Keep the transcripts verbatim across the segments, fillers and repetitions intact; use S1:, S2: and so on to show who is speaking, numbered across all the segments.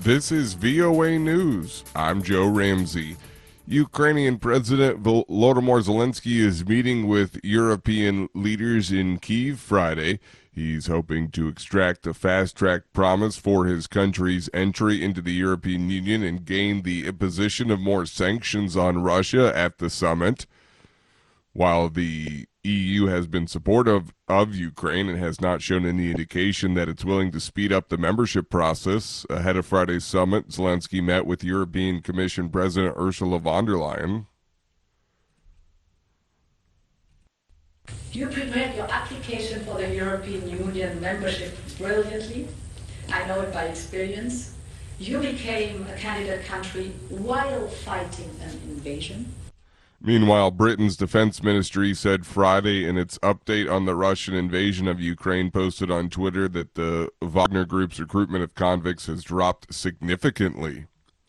S1: This is V O A News. I'm Joe Ramsey. Ukrainian President Volodymyr Zelensky is meeting with European leaders in Kyiv Friday. He's hoping to extract a fast-track promise for his country's entry into the European Union and gain the imposition of more sanctions on Russia at the summit. While the E U has been supportive of Ukraine and has not shown any indication that it's willing to speed up the membership process, ahead of Friday's summit, Zelensky met with European Commission President Ursula von der Leyen.
S2: You prepared your application for the European Union membership brilliantly. I know it by experience. You became a candidate country while fighting an invasion.
S1: Meanwhile, Britain's defense ministry said Friday in its update on the Russian invasion of Ukraine, posted on Twitter, that the Wagner Group's recruitment of convicts has dropped significantly.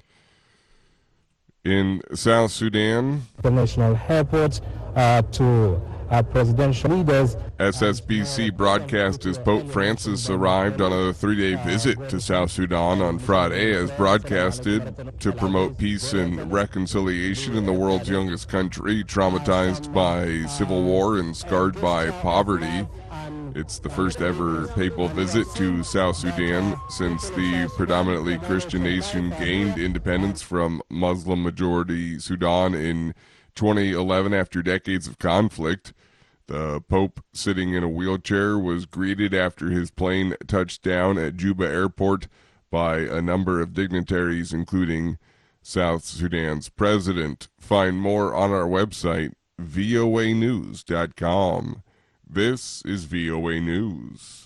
S1: In South Sudan,
S3: international airports uh, to uh, presidential leaders.
S1: S S B C broadcast as Pope Francis arrived on a three-day visit to South Sudan on Friday, as broadcasted to promote peace and reconciliation in the world's youngest country, traumatized by civil war and scarred by poverty. It's the first ever papal visit to South Sudan since the predominantly Christian nation gained independence from Muslim-majority Sudan in twenty eleven after decades of conflict. The Pope, sitting in a wheelchair, was greeted after his plane touched down at Juba Airport by a number of dignitaries, including South Sudan's president. Find more on our website, V O A news dot com. This is V O A News.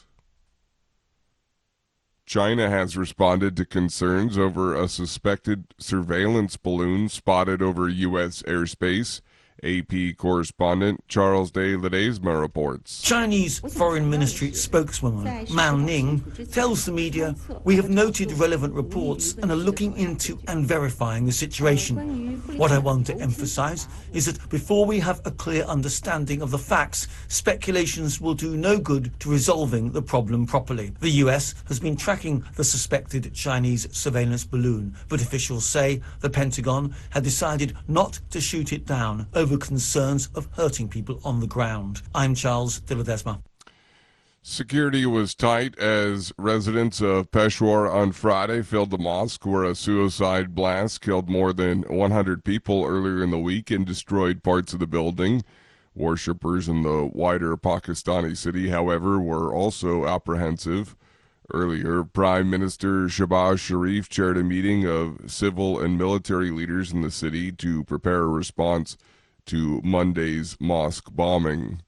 S1: China has responded to concerns over a suspected surveillance balloon spotted over U S airspace. A P correspondent Charles de Ledesma reports.
S4: Chinese Foreign Ministry spokeswoman Mao Ning tells the media, "We have noted relevant reports and are looking into and verifying the situation. What I want to emphasize is that before we have a clear understanding of the facts, speculations will do no good to resolving the problem properly." The U S has been tracking the suspected Chinese surveillance balloon, but officials say the Pentagon had decided not to shoot it down over concerns of hurting people on the ground. I'm Charles de Ledesma.
S1: Security was tight as residents of Peshawar on Friday filled the mosque where a suicide blast killed more than one hundred people earlier in the week and destroyed parts of the building. Worshippers in the wider Pakistani city, however, were also apprehensive. Earlier, Prime Minister Shehbaz Sharif chaired a meeting of civil and military leaders in the city to prepare a response to Monday's mosque bombing.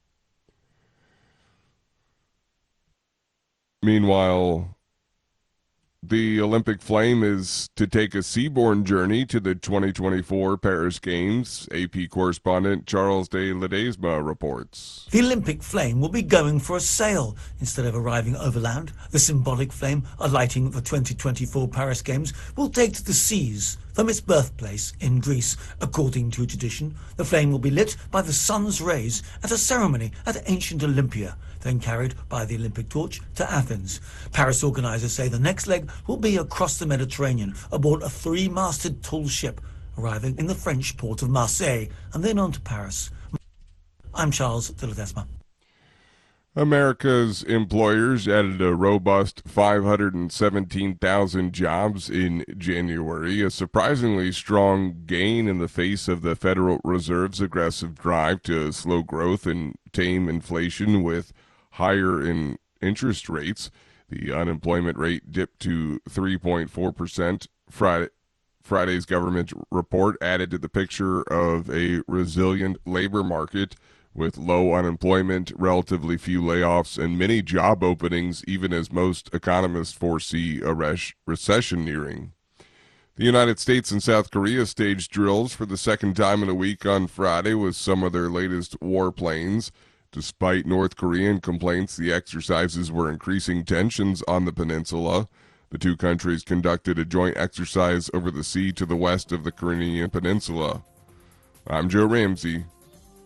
S1: Meanwhile, the Olympic flame is to take a seaborne journey to the twenty twenty-four Paris Games. A P correspondent Charles de Ledesma reports.
S4: The Olympic flame will be going for a sail instead of arriving overland. The symbolic flame alighting the twenty twenty-four Paris Games will take to the seas from its birthplace in Greece. According to tradition, the flame will be lit by the sun's rays at a ceremony at ancient Olympia, then carried by the Olympic torch to Athens. Paris organisers say the next leg will be across the Mediterranean aboard a three-masted tall ship, arriving in the French port of Marseille and then on to Paris. I'm Charles de Ledesma.
S1: America's employers added a robust five hundred seventeen thousand jobs in January, a surprisingly strong gain in the face of the Federal Reserve's aggressive drive to slow growth and tame inflation with higher in interest rates. The unemployment rate dipped to three point four percent. Friday, Friday's government report added to the picture of a resilient labor market with low unemployment, relatively few layoffs, and many job openings, even as most economists foresee a res- recession nearing. The United States and South Korea staged drills for the second time in a week on Friday with some of their latest warplanes. Despite North Korean complaints, the exercises were increasing tensions on the peninsula. The two countries conducted a joint exercise over the sea to the west of the Korean peninsula. I'm Joe Ramsey.